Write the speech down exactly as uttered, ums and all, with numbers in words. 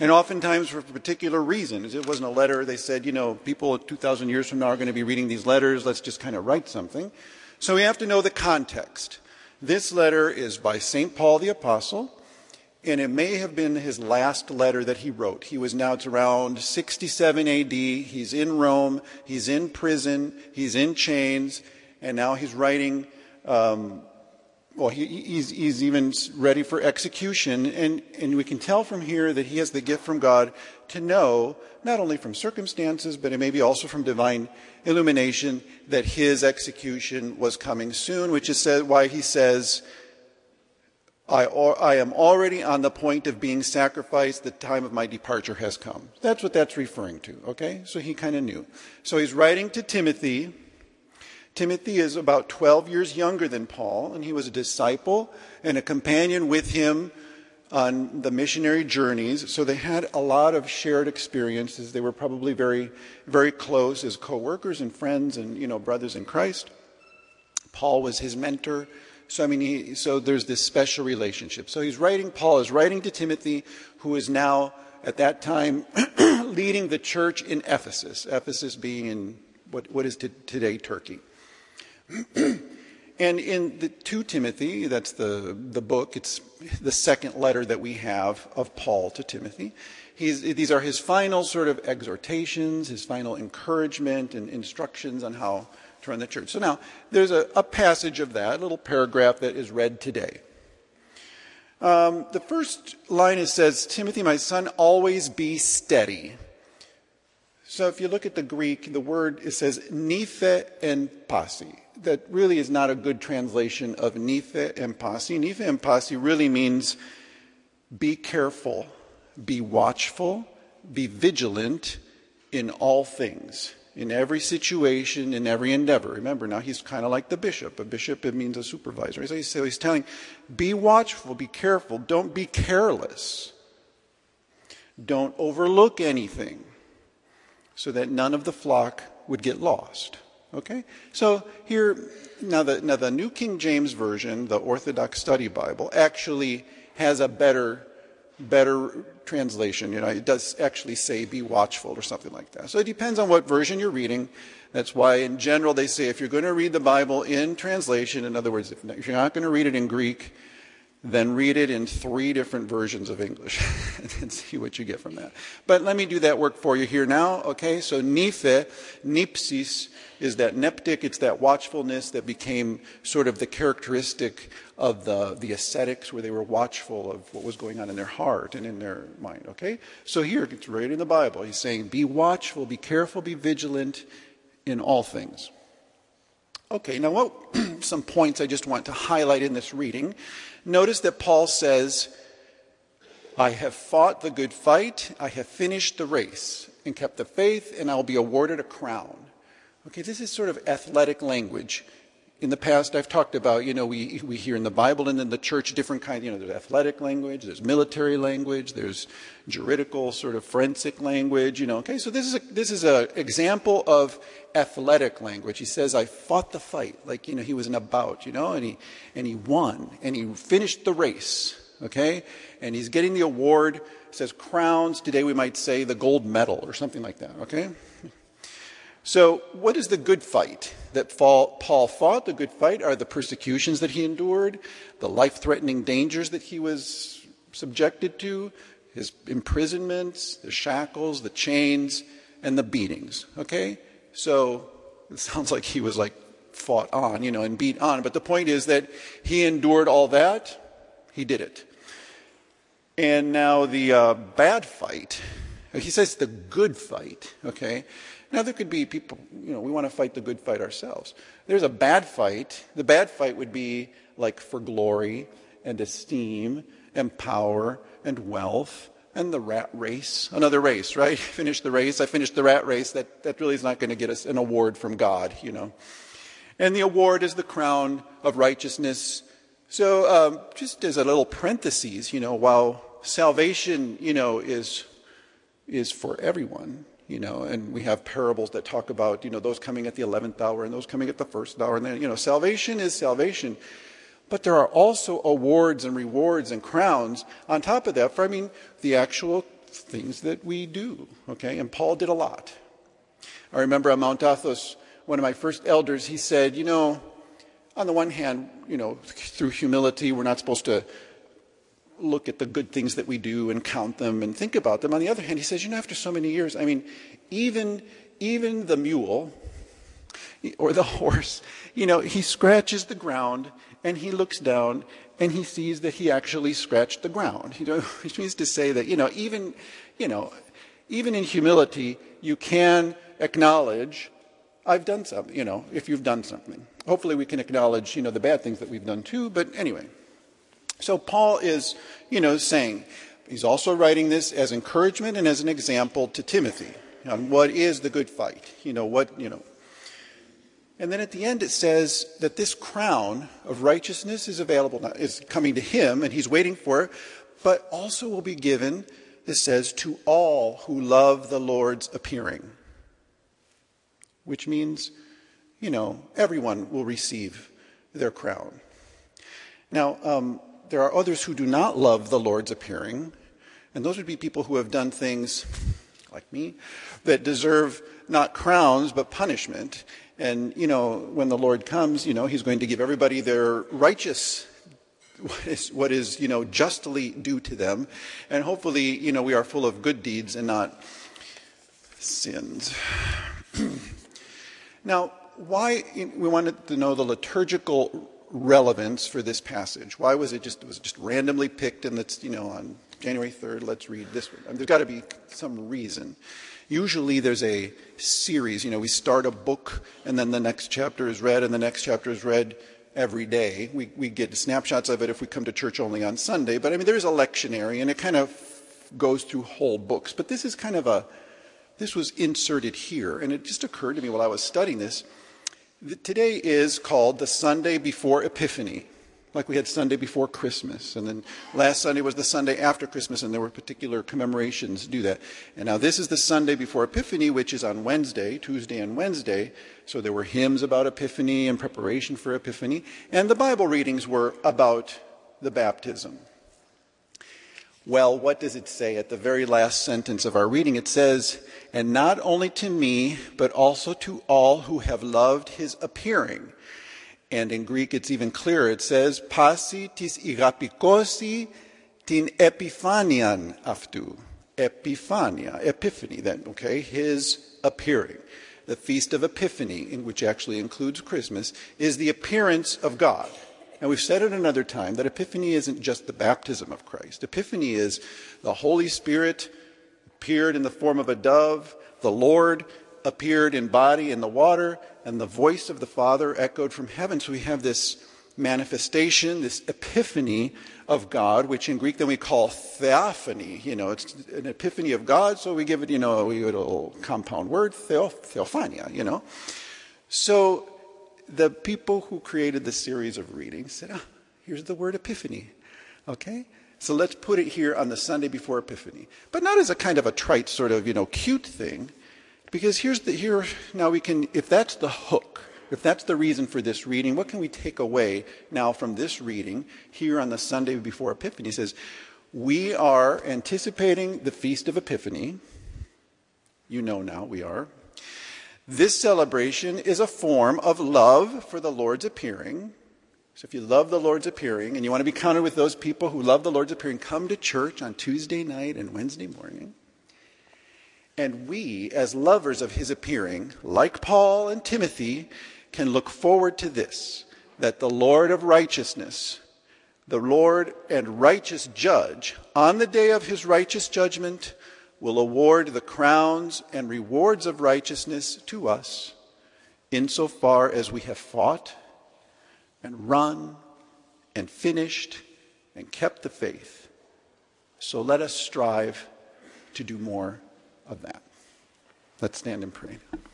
And oftentimes for particular reasons. It wasn't a letter. They said, you know, people two thousand years from now are going to be reading these letters. Let's just kind of write something. So we have to know the context. This letter is by Saint Paul the Apostle, and it may have been his last letter that he wrote. He was now, it's around sixty-seven A D. He's in Rome. He's in prison. He's in chains. And now he's writing, um, well, he, he's, he's even ready for execution. And, and we can tell from here that he has the gift from God to know, not only from circumstances, but maybe also from divine illumination, that his execution was coming soon, which is why he says, I, I am already on the point of being sacrificed. The time of my departure has come. That's what that's referring to, okay? So he kind of knew. So he's writing to Timothy. Timothy is about twelve years younger than Paul, and he was a disciple and a companion with him on the missionary journeys. So they had a lot of shared experiences. They were probably very, very close as co-workers and friends and, you know, brothers in Christ. Paul was his mentor. So, I mean, he, so there's this special relationship. So he's writing, Paul is writing to Timothy, who is now, at that time, leading the church in Ephesus. Ephesus being in what, what is t- today Turkey. And in the to Timothy, that's the, the book, it's the second letter that we have of Paul to Timothy. He's, these are his final sort of exhortations, his final encouragement and instructions on how to run the church. So now, there's a, a passage of that, a little paragraph that is read today. Um, the first line, it says, Timothy, my son, always be steady. So if you look at the Greek, the word, it says, nephe en pasi. That really is not a good translation of nephe en pasi. Nephe en pasi really means be careful, be watchful, be vigilant in all things, in every situation, in every endeavor. Remember, now he's kind of like the bishop. A bishop, it means a supervisor. So he's, so he's telling, be watchful, be careful, don't be careless. Don't overlook anything, so that none of the flock would get lost. Okay? So here, now the, now the New King James Version, the Orthodox Study Bible, actually has a better, better translation. You know, it does actually say be watchful or something like that. So it depends on what version you're reading. That's why in general they say if you're going to read the Bible in translation, in other words, if, if you're not going to read it in Greek, then read it in three different versions of English and see what you get from that. But let me do that work for you here now. Okay, so nephe, nipsis, is that neptic, it's that watchfulness that became sort of the characteristic of the, the ascetics, where they were watchful of what was going on in their heart and in their mind. Okay, so here it's right in the Bible. He's saying, be watchful, be careful, be vigilant in all things. Okay, now what some points I just want to highlight in this reading. Notice that Paul says, I have fought the good fight, I have finished the race, and kept the faith, and I will be awarded a crown. Okay, this is sort of athletic language. In the past, I've talked about, you know, we we hear in the Bible and in the church different kinds, you know, there's athletic language, there's military language, there's juridical sort of forensic language, you know. Okay, so this is a, this is an example of athletic language. He says, I fought the fight, like, you know, he was in a bout, you know, and he and he won, and he finished the race, okay? And he's getting the award. It says crowns. Today we might say the gold medal or something like that, okay? So what is the good fight that Paul fought? The good fight are the persecutions that he endured, the life-threatening dangers that he was subjected to, his imprisonments, the shackles, the chains, and the beatings. Okay? So it sounds like he was like fought on, you know, and beat on. But the point is that he endured all that. He did it. And now the uh, bad fight, he says the good fight, okay? Now, there could be people, you know, we want to fight the good fight ourselves. There's a bad fight. The bad fight would be like for glory and esteem and power and wealth and the rat race. Another race, right? Finish the race. I finished the rat race. That, that really is not going to get us an award from God, you know. And the award is the crown of righteousness. So um, just as a little parenthesis, you know, while salvation, you know, is is for everyone, you know, and we have parables that talk about, you know, those coming at the eleventh hour and those coming at the first hour. And then, you know, salvation is salvation. But there are also awards and rewards and crowns on top of that for, I mean, the actual things that we do, okay? And Paul did a lot. I remember on Mount Athos, one of my first elders, he said, you know, on the one hand, you know, through humility, we're not supposed to look at the good things that we do and count them and think about them. On the other hand, he says, you know, after so many years, I mean, even, even the mule or the horse, you know, he scratches the ground and he looks down and he sees that he actually scratched the ground. You know, which means to say that, you know, even, you know, even in humility, you can acknowledge, I've done something, you know, if you've done something. Hopefully we can acknowledge, you know, the bad things that we've done too, but anyway. So Paul is, you know, saying, he's also writing this as encouragement and as an example to Timothy on what is the good fight, you know, what, you know. And then at the end it says that this crown of righteousness is available now, is coming to him and he's waiting for it, but also will be given, it says, to all who love the Lord's appearing. Which means, you know, everyone will receive their crown. Now, um, there are others who do not love the Lord's appearing, and those would be people who have done things, like me, that deserve not crowns but punishment. And, you know, when the Lord comes, you know, he's going to give everybody their righteous, what is, what is, you know, justly due to them. And hopefully, you know, we are full of good deeds and not sins. Now, why we wanted to know the liturgical relevance for this passage. Why was it just, it was just randomly picked and let's, you know, on January third, let's read this one. I mean, there's got to be some reason. Usually there's a series, you know, we start a book and then the next chapter is read and the next chapter is read every day. We, we get snapshots of it if we come to church only on Sunday. But I mean, there's a lectionary and it kind of goes through whole books. But this is kind of a, this was inserted here. And it just occurred to me while I was studying this, that today is called the Sunday before Epiphany. Like we had Sunday before Christmas, and then last Sunday was the Sunday after Christmas, and there were particular commemorations to do that. And now this is the Sunday before Epiphany, which is on Wednesday, Tuesday and Wednesday. So there were hymns about Epiphany and preparation for Epiphany, and the Bible readings were about the baptism. Well, what does it say at the very last sentence of our reading? It says, and not only to me, but also to all who have loved his appearing. And in Greek, it's even clearer. It says, pasi tis irapikosi tin epiphanian aftu. Epiphania, epiphany then, okay, his appearing. The Feast of Epiphany, in which actually includes Christmas, is the appearance of God. And we've said it another time that Epiphany isn't just the baptism of Christ. Epiphany is the Holy Spirit appeared in the form of a dove, the Lord appeared in body in the water, and the voice of the Father echoed from heaven. So we have this manifestation, this epiphany of God, which in Greek then we call theophany. You know, it's an epiphany of God, so we give it, you know, we give it a little compound word, theo, theophania, you know. So the people who created the series of readings said, ah, here's the word epiphany, okay? So let's put it here on the Sunday before Epiphany. But not as a kind of a trite sort of, you know, cute thing, because here's the, here, now we can, if that's the hook, if that's the reason for this reading, what can we take away now from this reading here on the Sunday before Epiphany? It says, we are anticipating the Feast of Epiphany. You know now we are. This celebration is a form of love for the Lord's appearing. So if you love the Lord's appearing and you want to be counted with those people who love the Lord's appearing, come to church on Tuesday night and Wednesday morning. And we, as lovers of his appearing, like Paul and Timothy, can look forward to this, that the Lord of righteousness, the Lord and righteous judge, on the day of his righteous judgment, will award the crowns and rewards of righteousness to us, insofar as we have fought and run and finished and kept the faith. So let us strive to do more of that. Let's stand and pray.